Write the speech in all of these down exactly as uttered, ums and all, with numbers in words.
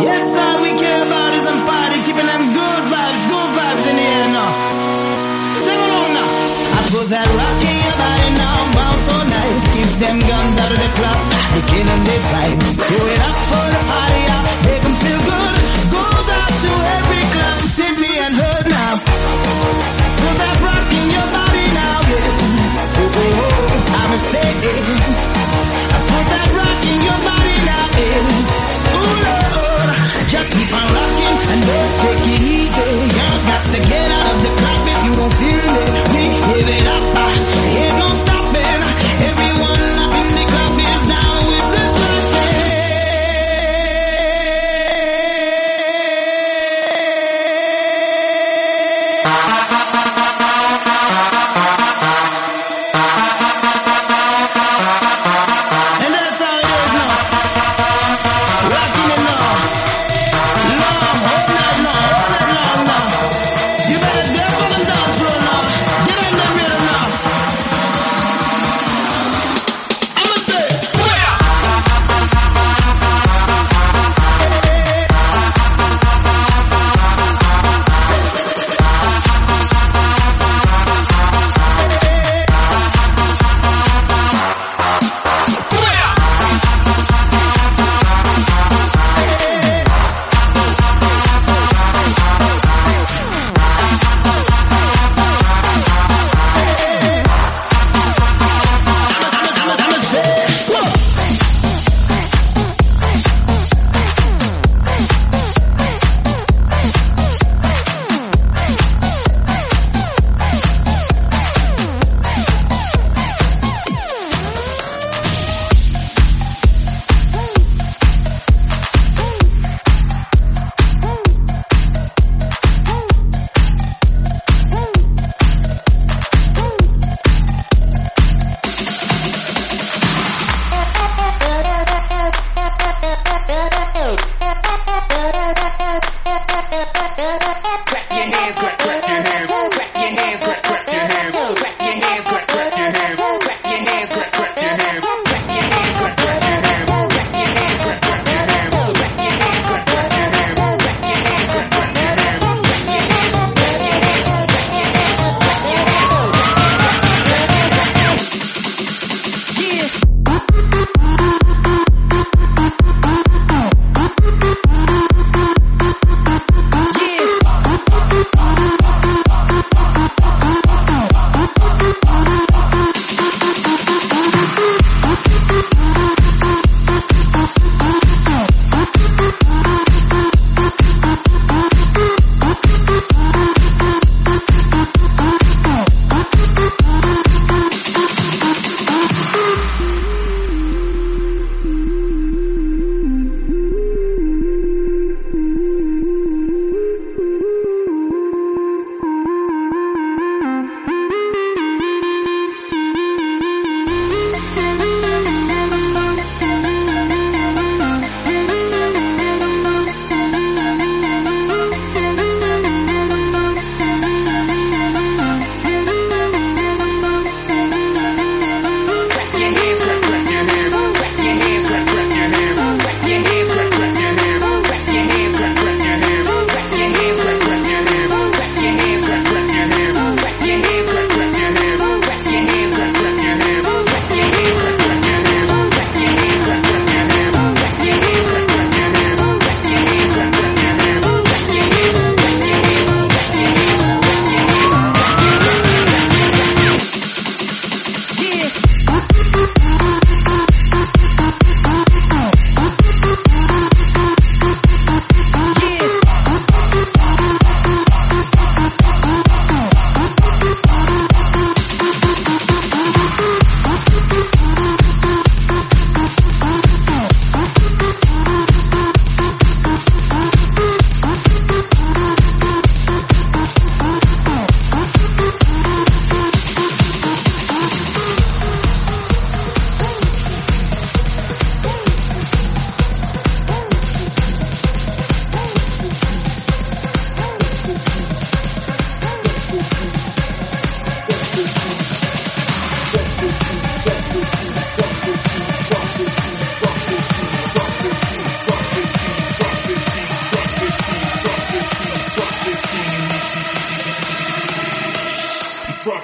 That's all we care about is some party, keeping them good vibes, good vibes in the air now. Sing along now. I put that rock in your body now, bounce all night. Keep them guns out of the club, they killing this vibe. Do it up for the party, out, make them feel good. Goes out to every club, city and hood now. Put that rock in your body now, yeah. Oh, oh, oh, I'm a say, I put that rock in your body now, yeah. Ooh, Lord, just keep on rocking and don't take it easy. You got to get out of the club if you don't feel it. We give it up, ain't no stopping. Everyone up in the club is down with this rocking. And that's how it is now. Rocking it now. Long, all night long, all night long now. You better get on the dance floor now. Get on that rhythm now. I'ma say,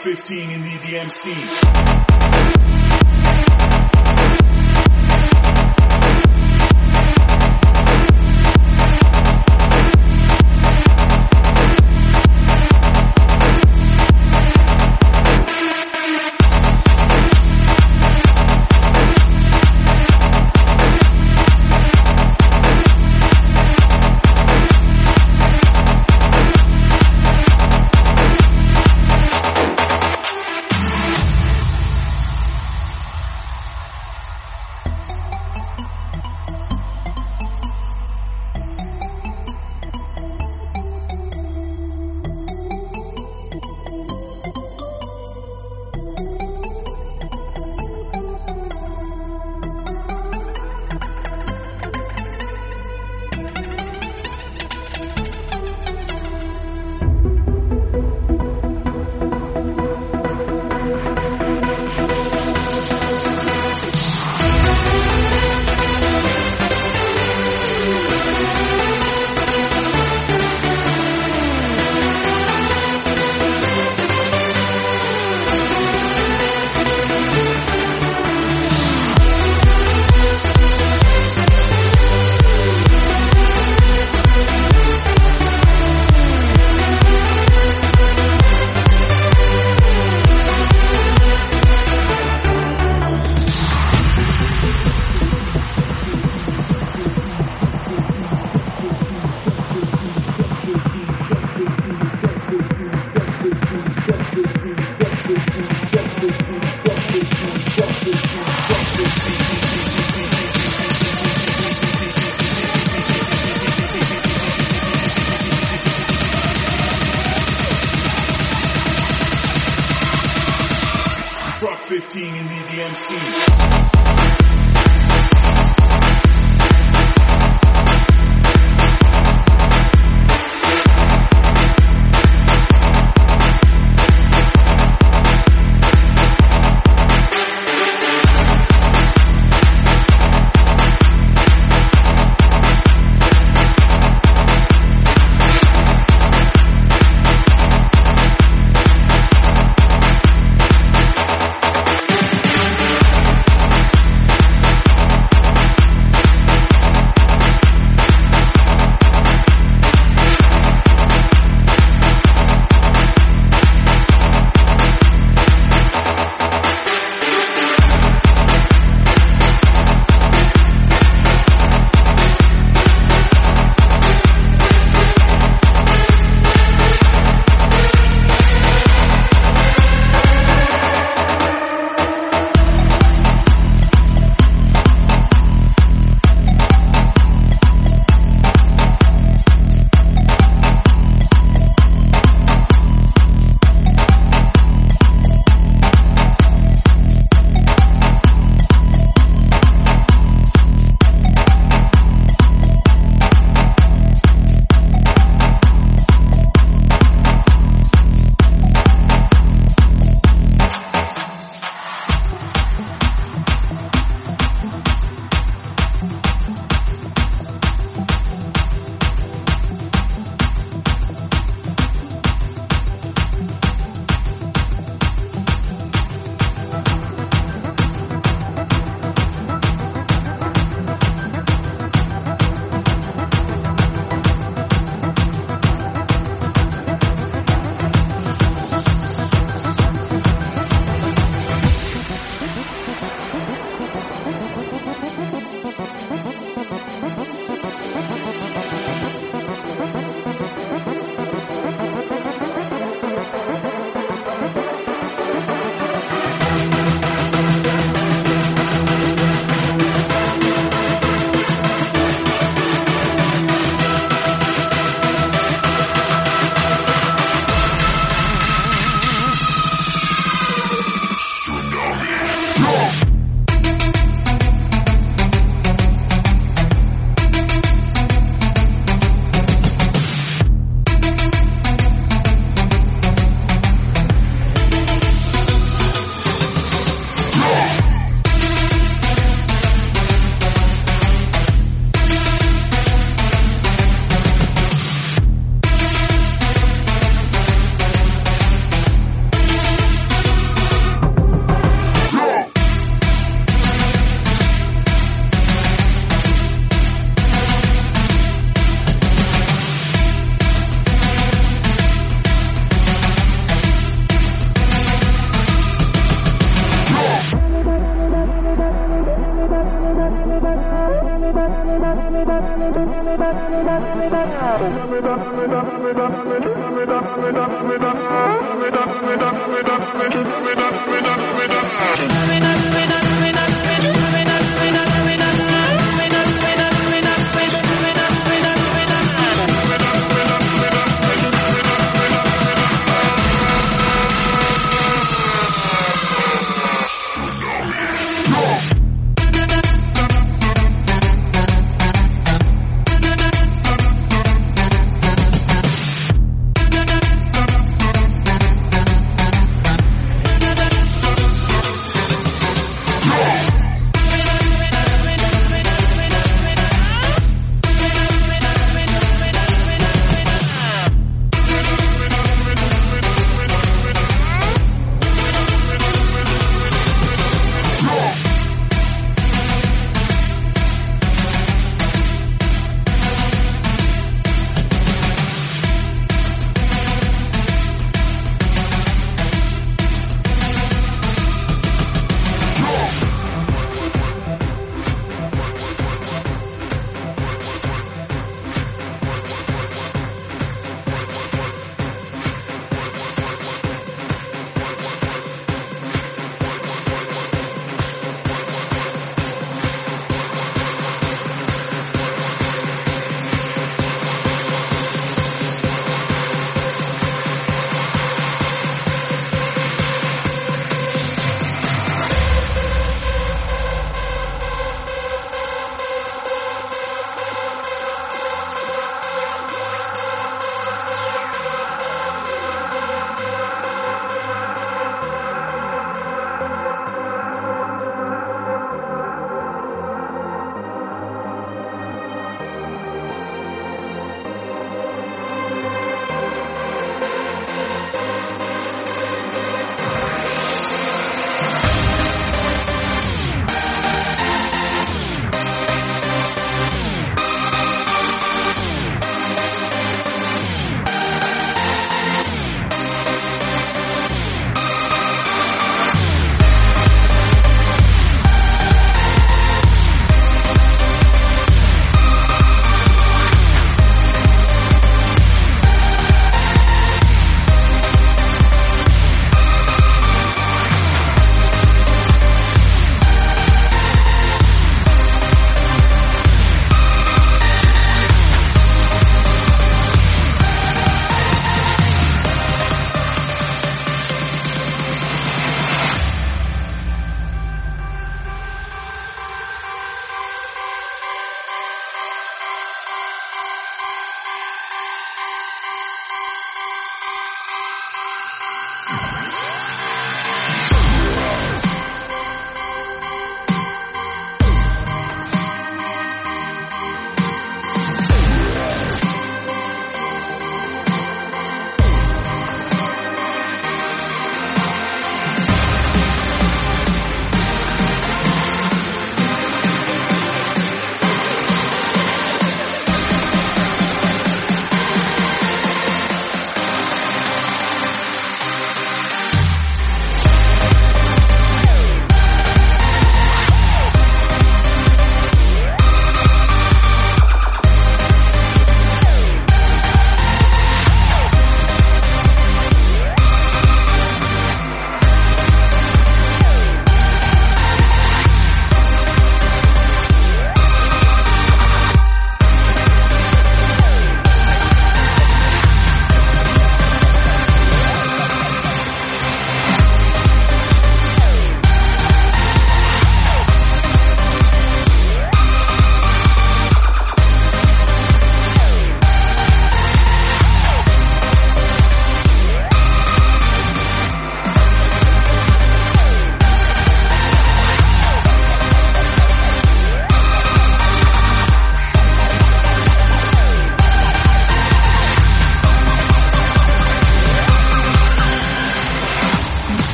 fifteen in the D M C. fifteen in the D M C.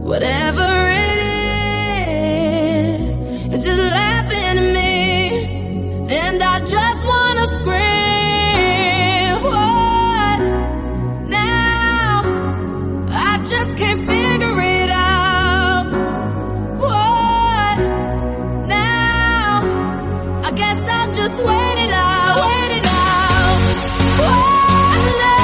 Whatever it is, it's just laughing at me, and I just wanna scream. What now? I just can't figure it out. What now? I guess I'll just wait it out, wait it out. What now?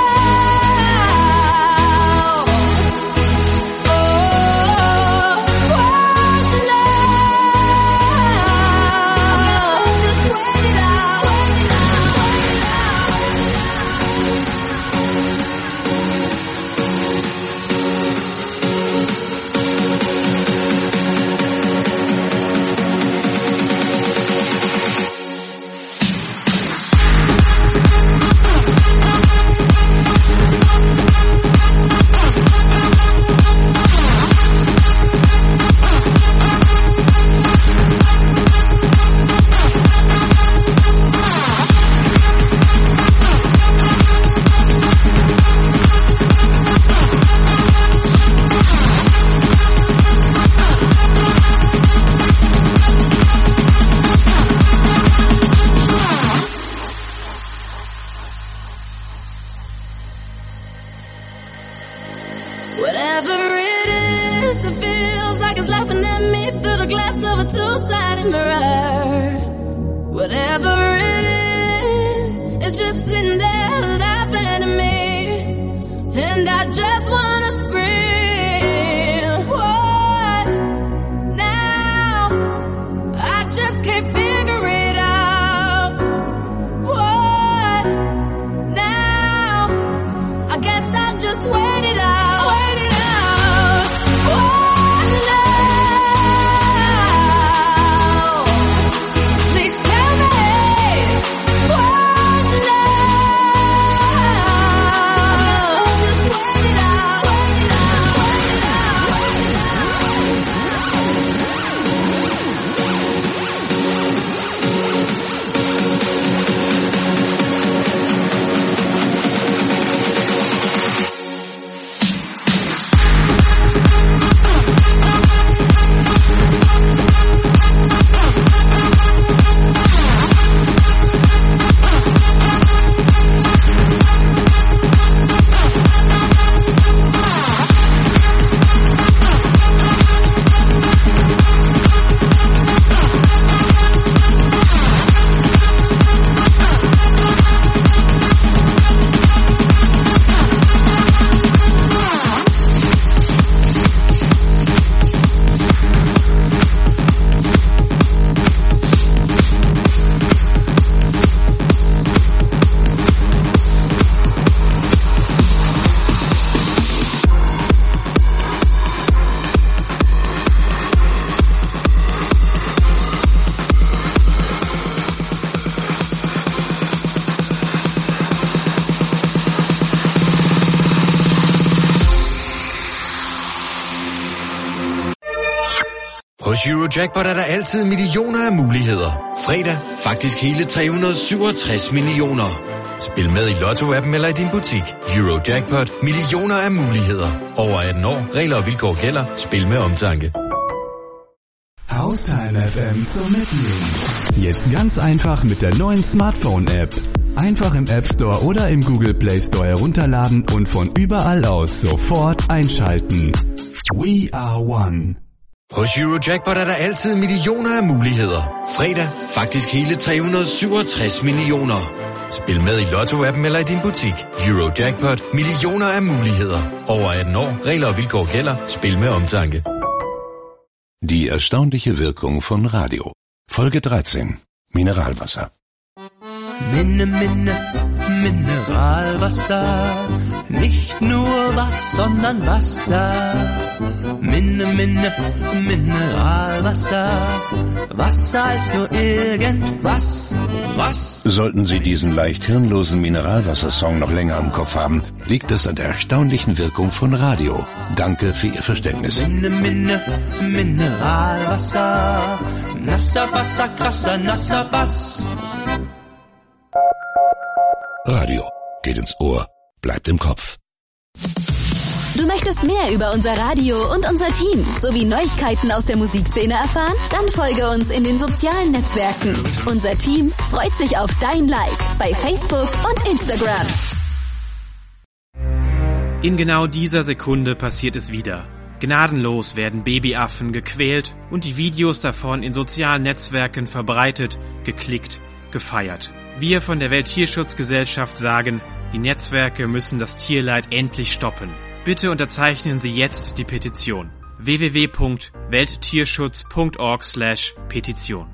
Whatever it is, it feels like it's laughing at me through the glass of a two-sided mirror. Whatever it is, it's just sitting there laughing at me, and I just wanna scream. What now? I just can't figure it out. What now? I guess I'll just wait it out. Hos Eurojackpot er der altid millioner af muligheder. Fredag faktisk hele tre hundrede syvogtres millioner. Spil med i Lotto-appen eller i din butik. Eurojackpot. Millioner af muligheder. Over atten år. Regler og vilkår gælder. Spil med omtanke. Haustime F M zum Mitnehmen. Jetzt ganz einfach mit der neuen Smartphone-App. Einfach im App Store oder im Google Play Store herunterladen und von überall aus sofort einschalten. We are one. Hos Eurojackpot er der altid millioner af muligheder. Fredag faktisk hele tre hundrede syvogtres millioner. Spil med i Lotto-appen eller i din butik. Eurojackpot. Millioner af muligheder. Over atten år. Regler og vilkår gælder. Spil med omtanke. Die erstaunliche Wirkung von Radio. Folge dreizehn. Mineralwasser. Minne, Minne, Mineralwasser. Nicht nur was, sondern Wasser. Minne, Minne, Mineralwasser. Wasser als nur irgendwas. Was? Sollten Sie diesen leicht hirnlosen Mineralwassersong noch länger im Kopf haben, liegt es an der erstaunlichen Wirkung von Radio. Danke für Ihr Verständnis. Minne, Minne, Mineralwasser. Nasser Wasser, krasser, nasser Bass. Radio geht ins Ohr, bleibt im Kopf. Du möchtest mehr über unser Radio und unser Team sowie Neuigkeiten aus der Musikszene erfahren? Dann folge uns in den sozialen Netzwerken. Unser Team freut sich auf dein Like bei Facebook und Instagram. In genau dieser Sekunde passiert es wieder. Gnadenlos werden Babyaffen gequält und die Videos davon in sozialen Netzwerken verbreitet, geklickt, gefeiert. Wir von der Welttierschutzgesellschaft sagen, die Netzwerke müssen das Tierleid endlich stoppen. Bitte unterzeichnen Sie jetzt die Petition. w w w punkt welttierschutz punkt org slash Petition.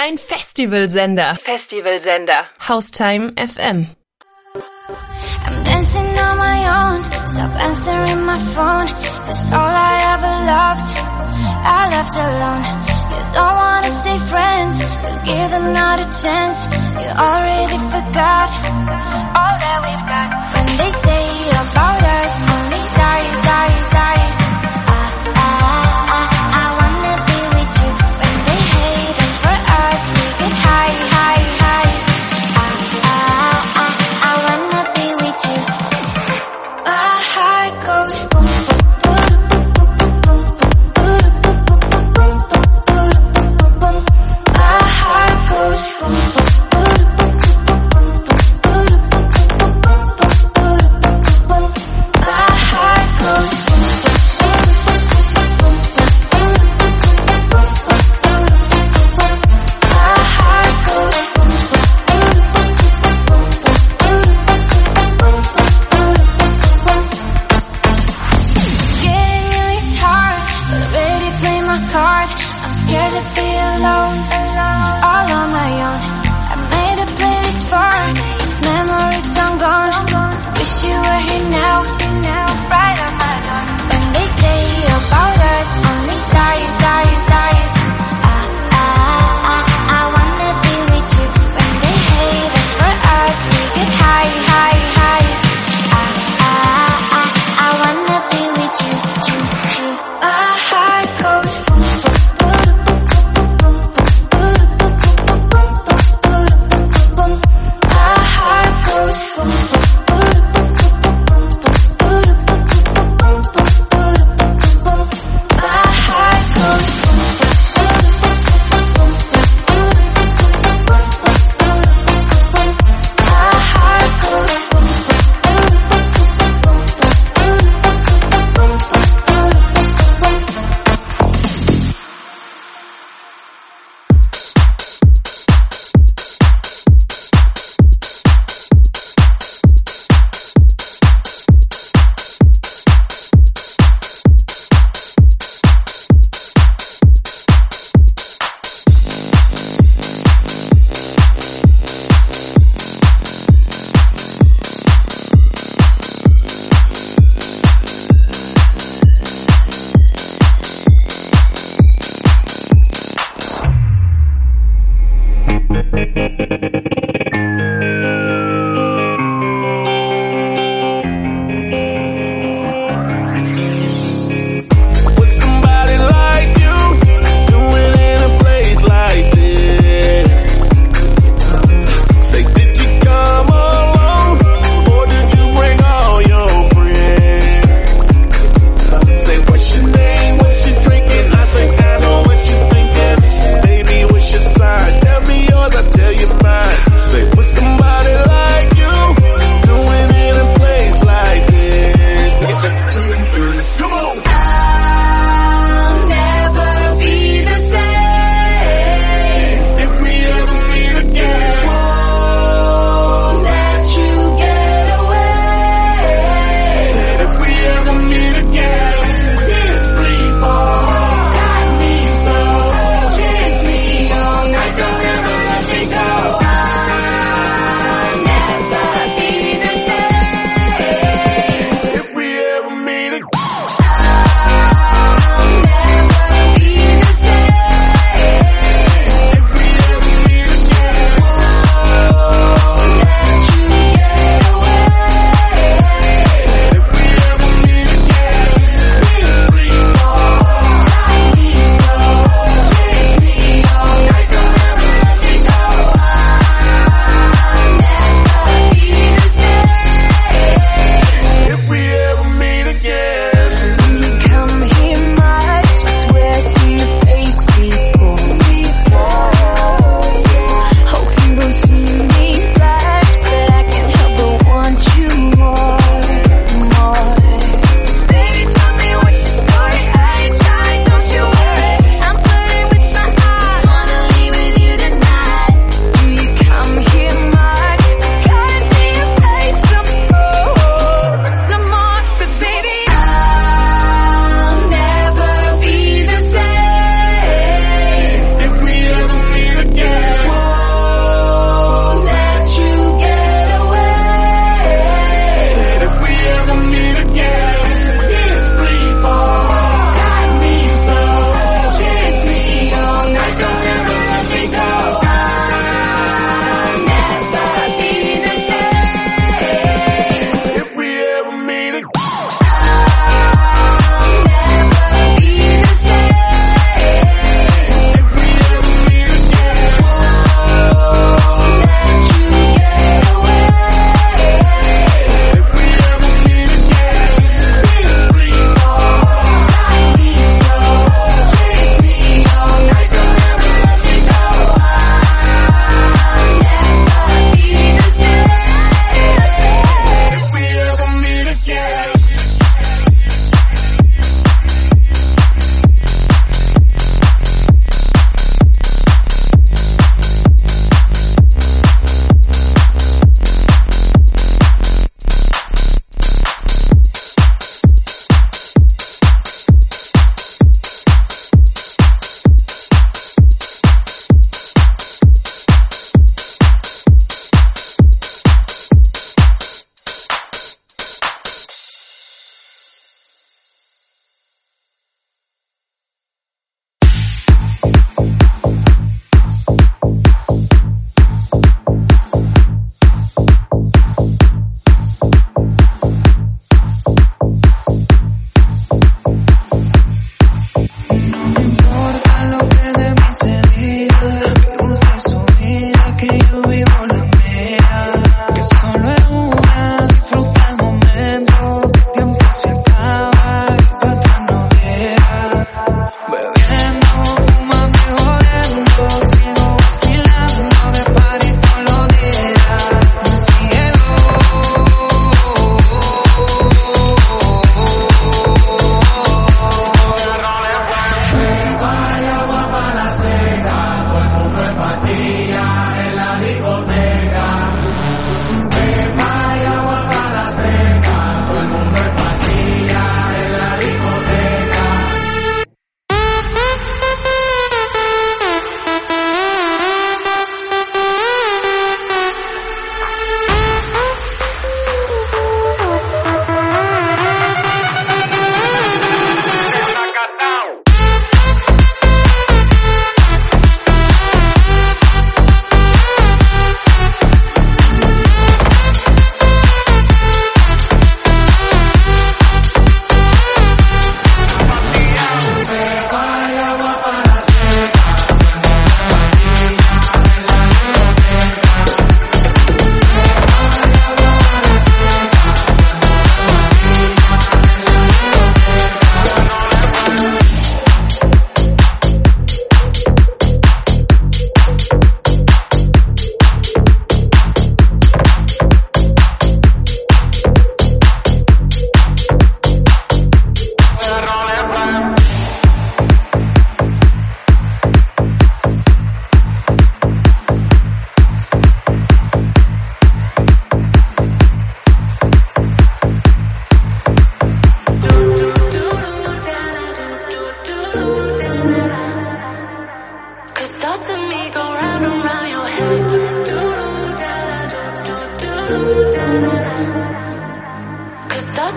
Dein Festivalsender. Festivalsender. Haustime F M. I'm dancing on my own. Stop answering my phone. That's all I ever loved. I left alone. You don't wanna say friends. You'll give another chance. You already forgot all that we've got. When they say about us, only dies, dies, dies. I, I, I, I wanna be with you. When they hate us for us, we get high, high, high. I, I, I, I wanna be with you. My heart goes boom, boom, boom, boom, boom, boom, boom, boom, boom. My heart goes boom, boom, boom, boom, boom, boom, boom.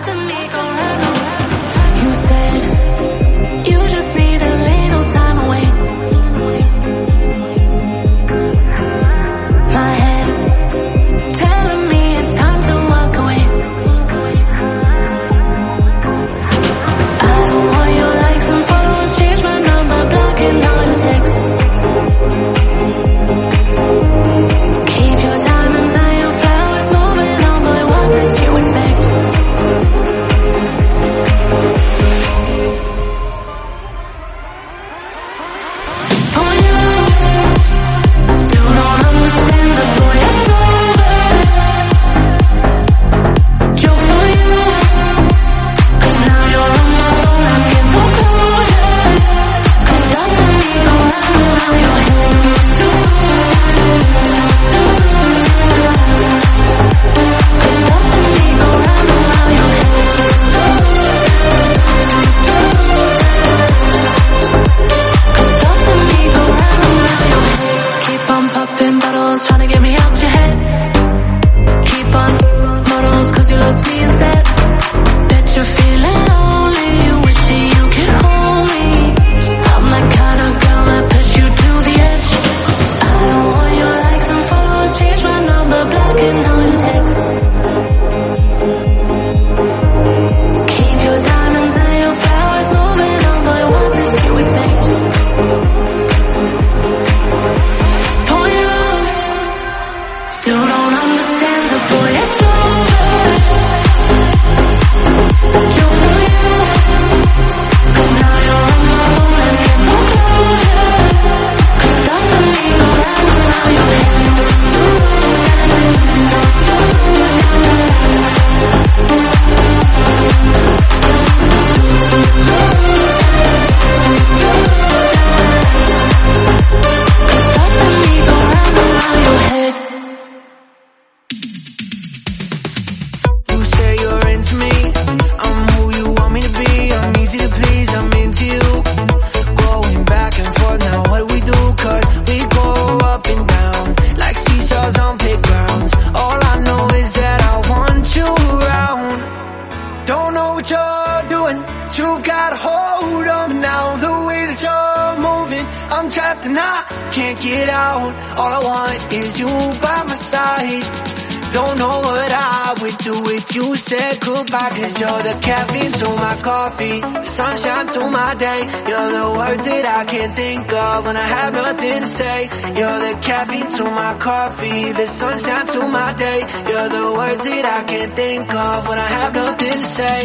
Coffee, the sunshine to my day. You're the words that I can't think of when I have nothing to say.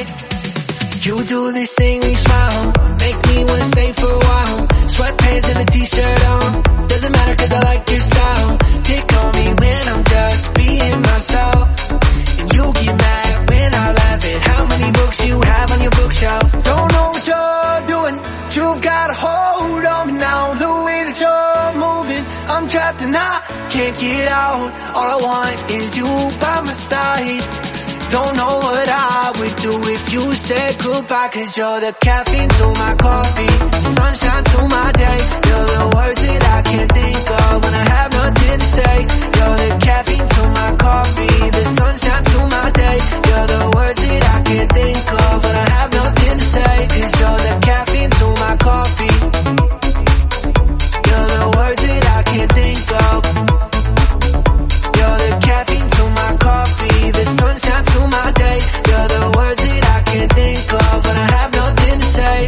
You do this thing, we smile, make me wanna stay for a while. Sweatpants and a t-shirt on, doesn't matter cause I like your style. Pick on me when I'm just being myself, and you get mad when I laugh at how many books you have on your bookshelf. Don't know what you're doing, you've got a hold on me now. The way that you're moving, I'm trapped and I can't get out. All I want is you by my side. Don't know what I would do if you said goodbye, cause you're the caffeine to my coffee, the sunshine to my day. You're the words that I can't think of when I have nothing to say. You're the caffeine to my coffee, the sunshine to my day. You're the words that I can't think of when I have nothing to say. Cause you're the caffeine to my coffee, you're the words that I can't think of. You're the caffeine to my coffee, the sunshine to my day. You're the words that I can't think of when I have nothing to say.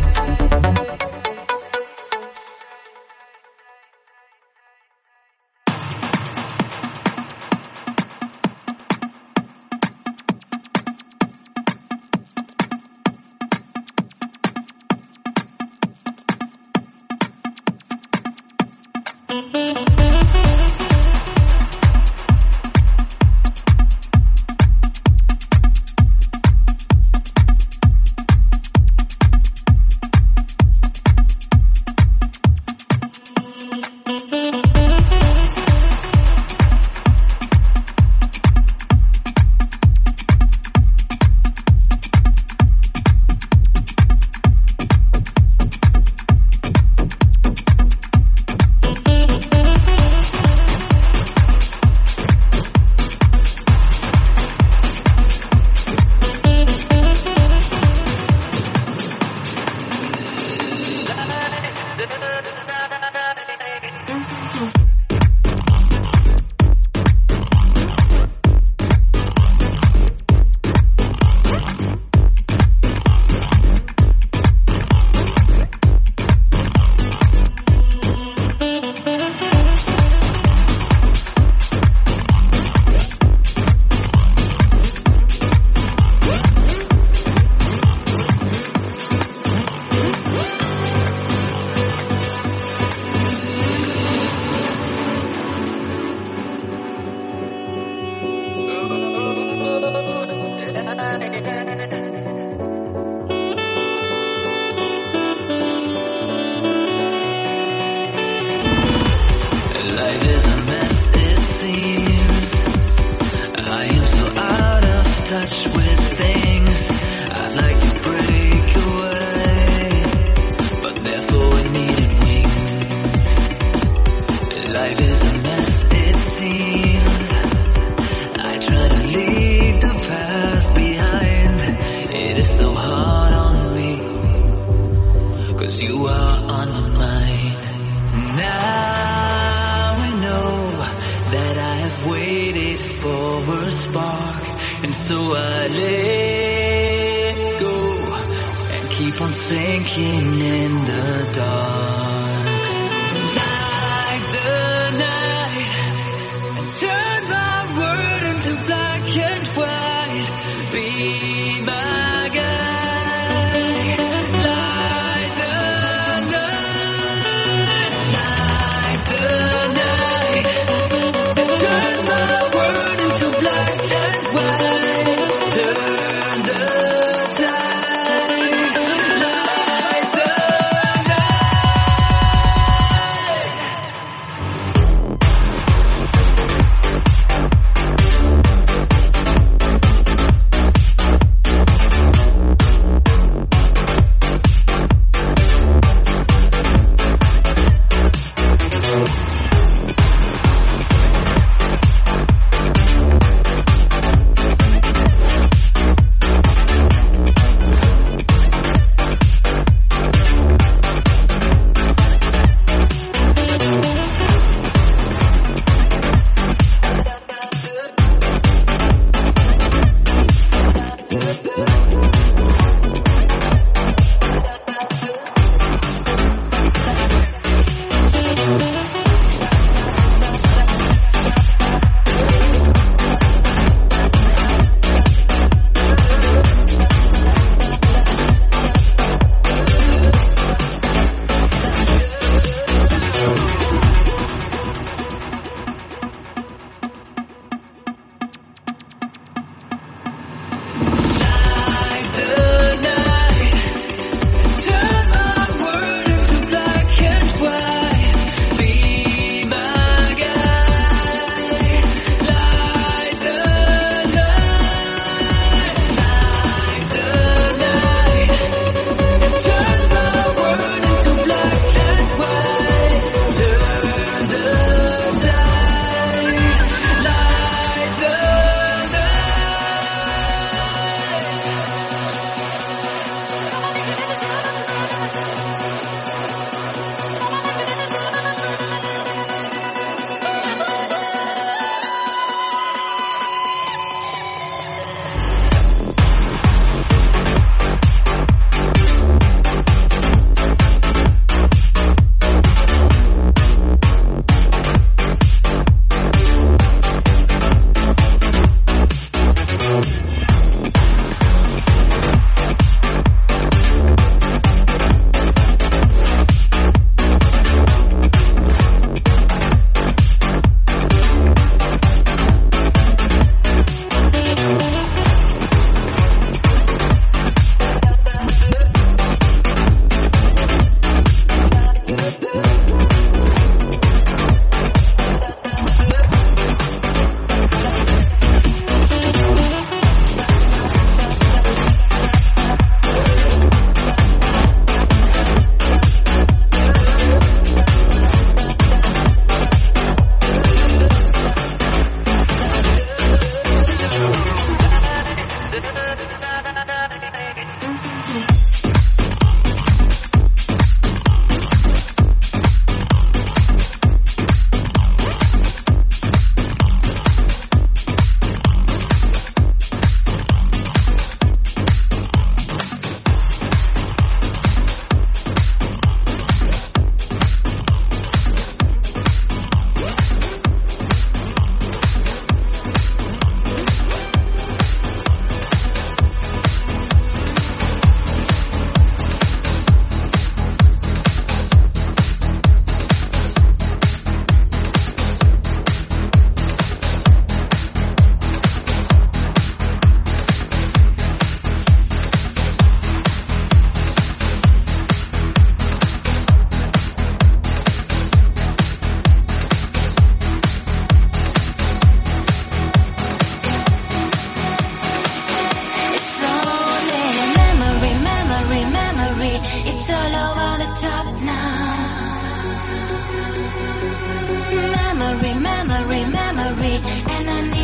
it's all over the top now. Memory, memory, memory, and I need